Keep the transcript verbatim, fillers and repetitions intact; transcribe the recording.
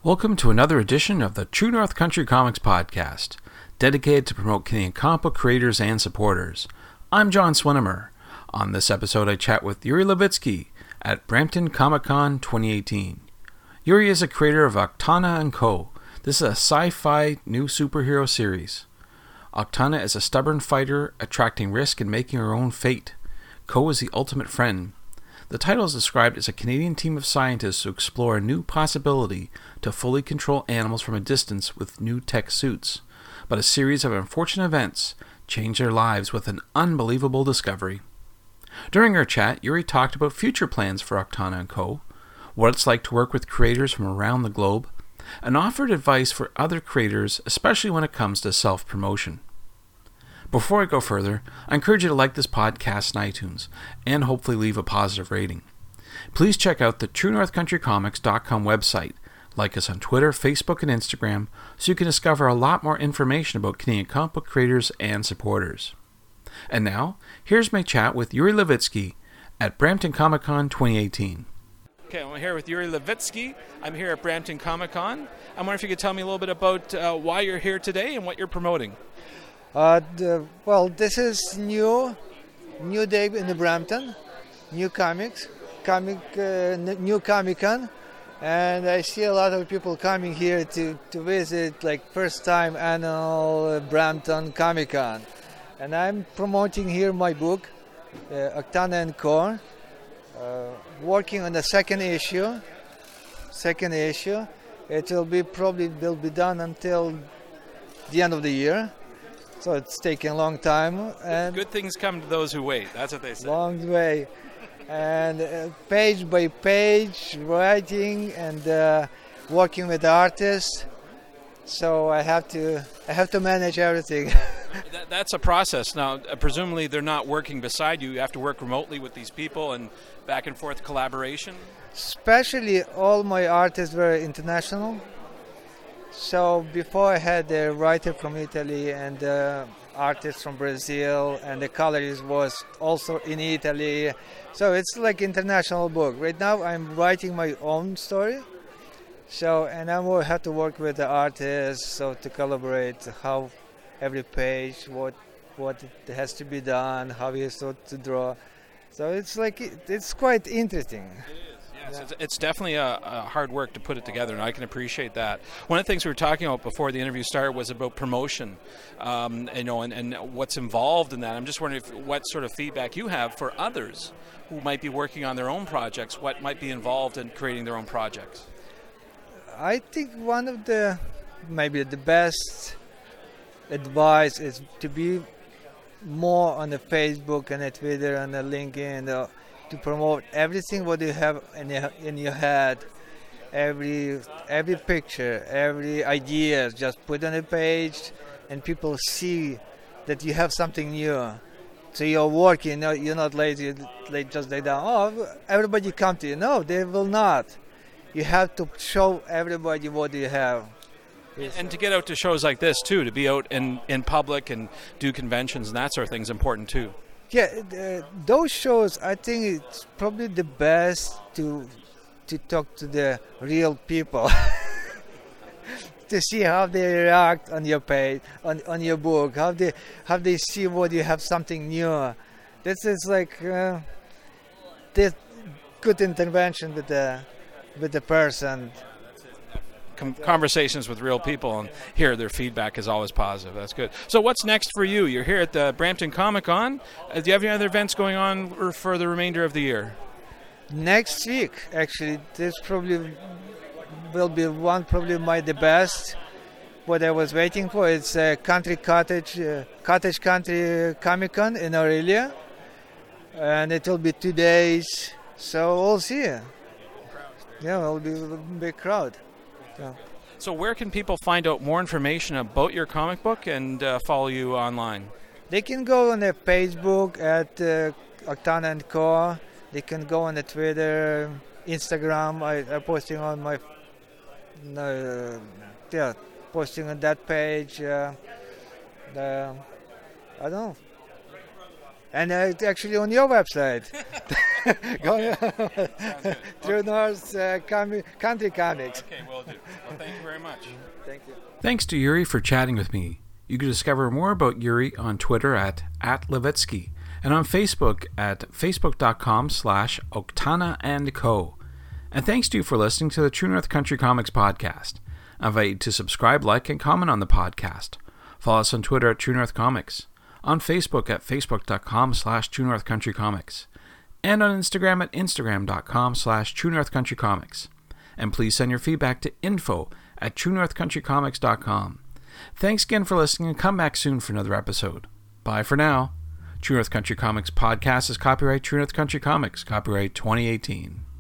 Welcome to another edition of the True North Country Comics Podcast, dedicated to promote Canadian comic book creators and supporters. I'm John Swinimer. On this episode, I chat with Yuri Levitsky at Brampton Comic Con twenty eighteen. Yuri is a creator of Octana and Co. This is a sci-fi new superhero series. Octana is a stubborn fighter, attracting risk and making her own fate. Co is the ultimate friend. The title is described as a Canadian team of scientists who explore a new possibility to fully control animals from a distance with new tech suits. But a series of unfortunate events change their lives with an unbelievable discovery. During our chat, Yuri talked about future plans for Octana and Co., what it's like to work with creators from around the globe, and offered advice for other creators, especially when it comes to self-promotion. Before I go further, I encourage you to like this podcast on iTunes and hopefully leave a positive rating. Please check out the true north country comics dot com website, like us on Twitter, Facebook, and Instagram so you can discover a lot more information about Canadian comic book creators and supporters. And now, here's my chat with Yuri Levitsky at Brampton Comic Con twenty eighteen. Okay, I'm here with Yuri Levitsky. I'm here at Brampton Comic Con. I wonder if you could tell me a little bit about uh, why you're here today and what you're promoting. Uh, the, well, this is new, new day in the Brampton, new comics, comic, uh, n- new Comic Con, and I see a lot of people coming here to, to visit, like first time annual uh, Brampton Comic Con, and I'm promoting here my book, uh, Octana and Co. Uh, working on the second issue, second issue. It will be probably will be done until the end of the year. So it's taking a long time. And good things come to those who wait. That's what they say. Long way. And uh, page by page, writing and uh, working with artists. So I have to I have to manage everything. that, that's a process. Now, uh, presumably they're not working beside you. You have to work remotely with these people and back and forth collaboration. Especially all my artists were international. So before I had a writer from Italy and uh, artist from Brazil, and the colorist was also in Italy. So it's like international book. Right now I'm writing my own story. So and I will have to work with the artists, so to collaborate how every page, what what it has to be done, how he has to, to draw. So it's like it, it's quite interesting. Yes, it's, it's definitely a, a hard work to put it together, and I can appreciate that. One of the things we were talking about before the interview started was about promotion, um, you know, and, and what's involved in that. I'm just wondering if, what sort of feedback you have for others who might be working on their own projects, what might be involved in creating their own projects. I think one of the, maybe the best advice is to be more on the Facebook and the Twitter and the LinkedIn, uh, to promote everything what you have in your, in your head, every every picture, every idea, just put on a page, and people see that you have something new. So you're working, you're not lazy, like just lay down. Oh, everybody come to you. No, they will not. You have to show everybody what you have. And to get out to shows like this too, to be out in, in public and do conventions and that sort of thing is important too. Yeah, uh, those shows, I think it's probably the best to to talk to the real people, to see how they react on your page, on, on your book, how they how they see what you have something new. This is like uh, this good intervention with the with the person. Conversations with real people and hear their feedback is always positive. That's good. So what's next for you? You're here at the Brampton Comic Con. Uh, do you have any other events going on for the remainder of the year? Next week, actually, this probably will be one, probably my the best. What I was waiting for, it's a Country Cottage, uh, Cottage Country Comic Con in Aurelia, and it will be two days. So we'll see. Yeah, it'll be a big crowd. Yeah. So where can people find out more information about your comic book and uh, follow you online? They can go on the Facebook at uh, Octana and Co. They can go on the Twitter, Instagram. I, I'm posting on my, uh, yeah, posting on that page. Uh, the, I don't know. And uh, it's actually on your website. Go True North uh, com- Country Comics. Okay, will do. Well, thank you very much. Thank you. Thanks to Yuri for chatting with me. You can discover more about Yuri on Twitter at, at Levitsky and on Facebook at facebook.com slash Oktana and Co. And thanks to you for listening to the True North Country Comics podcast. I invite you to subscribe, like, and comment on the podcast. Follow us on Twitter at True North Comics, on Facebook at facebook.com slash True North Country Comics, and on Instagram at instagram.com slash True North Country Comics. And please send your feedback to info at true north country comics dot com. Thanks again for listening, and come back soon for another episode. Bye for now. True North Country Comics podcast is copyright True North Country Comics, copyright twenty eighteen.